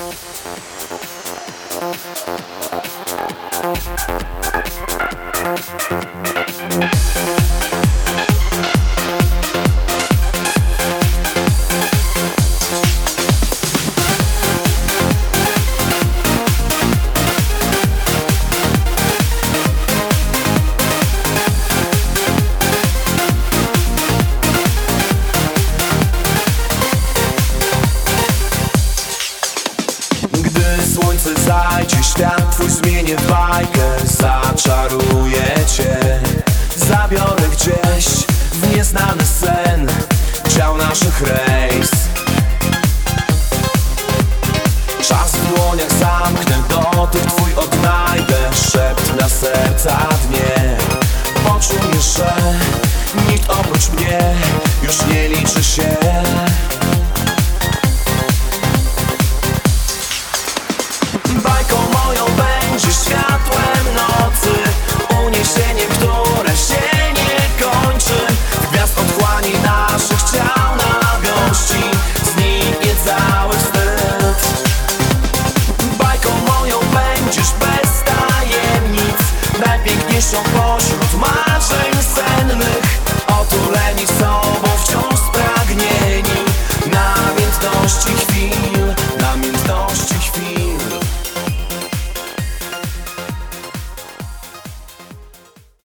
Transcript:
Słońce zajdzie, świat twój zmienię w bajkę. Zaczaruję cię, zabiorę gdzieś w nieznany sen dział naszych rejs. Czas w dłoniach zamknę, dotyk twój odnajdę. Szept na serca dnie, poczujesz, że nikt oprócz mnie już nie liczy się.